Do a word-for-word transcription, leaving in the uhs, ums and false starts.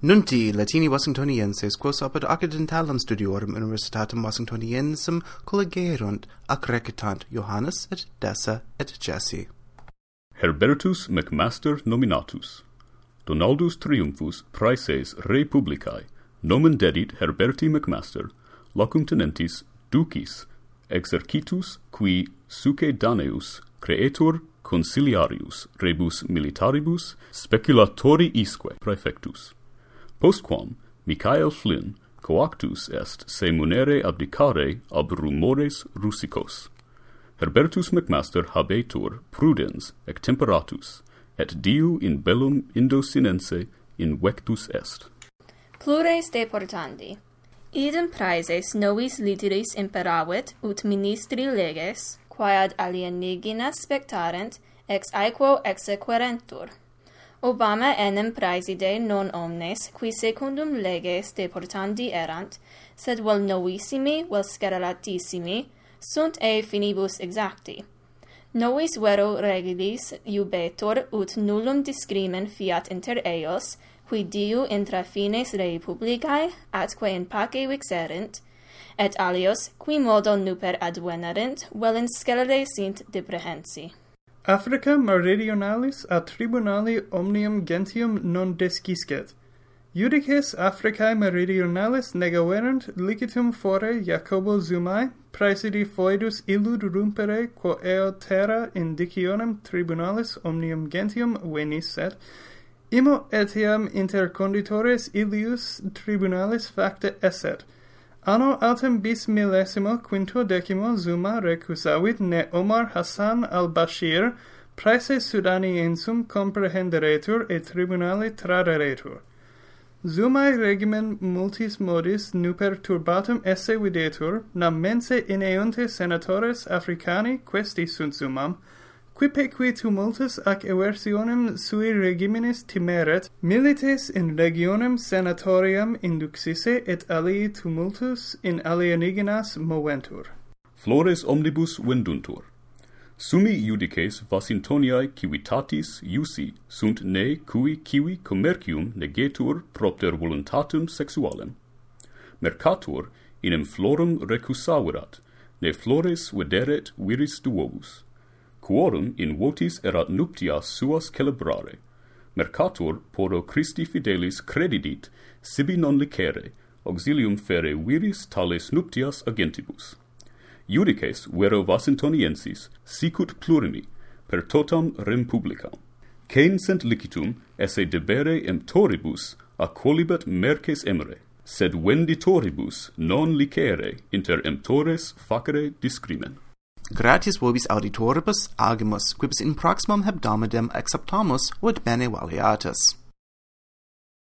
Nunti Latini Washingtonienses quos apud accidentalem studiorum Universitatem Washingtoniensem collegerunt ac recitant Johannes et Dessa et Jesse. Herbertus McMaster nominatus. Donaldus triumphus praeses rei publicae, nomen dedit Herberti McMaster, locum tenentis ducis, exercitus qui succedaneus creatur consiliarius rebus militaribus speculatori isque praefectus. Postquam Michael Flynn coactus est se munere abdicare ab rumores russicos. Herbertus McMaster habetur prudens ec temperatus, et diu in bellum Indosinense invectus est. Plures deportandi. Idem praeses novis litiris imperavit ut ministri leges, quae ad alienigina spectarent, ex aequo exequerentur. Obama enim praeside non omnes, qui secundum leges deportandi erant, sed vel novissimi, vel scerelatissimi, sunt e finibus exacti. Novis vero regilis iubetur ut nullum discrimen fiat inter eos, qui diu intra fines rei publicae, atque in pace vixerint, et alios, qui modo nuper advenerint, vel in scelere sint deprehensi. Africa meridionalis a tribunali omnium gentium non desciscet. Judices Africae meridionalis negaverant licitum fore Jacobo Zumae, praesidi foedus illud rumpere quo eo terra indicionem tribunalis omnium gentium venisset, imo etiam inter conditores illius tribunalis facta esset. Anno autem bis millesimo quinto decimo Zuma recusavit ne Omar Hassan al-Bashir, praese Sudaniensum comprehenderetur et tribunali traderetur. Zumae regimen multis modis nuper turbatum esse videtur, nam mense ineunte senatores Africani questi sunt sumam, quipe qui tumultus ac eversionem sui regiminis timeret, milites in regionem senatoriam induxisse et alii tumultus in alieniginas moventur. Flores omnibus venduntur. Summi judices Washingtoniae civitatis iusi sunt ne cui civi commercium negetur propter voluntatem sexualem. Mercator inem florum recusaverat, ne flores videret viris duovus. Quorum in votis erat nuptias suas celebrare. Mercator poro Christi fidelis credidit, sibi non licere, auxilium fere viris tales nuptias agentibus. Judices vero Washingtoniensis sicut plurimi, per totam rem publicam. Cain sent licitum esse debere emptoribus a quolibet merces emere, sed venditoribus non licere inter emptores facere discrimen. Gratis vobis auditoribus agimus, quibus in proximum hebdomidem acceptamus, ut bene valeatus.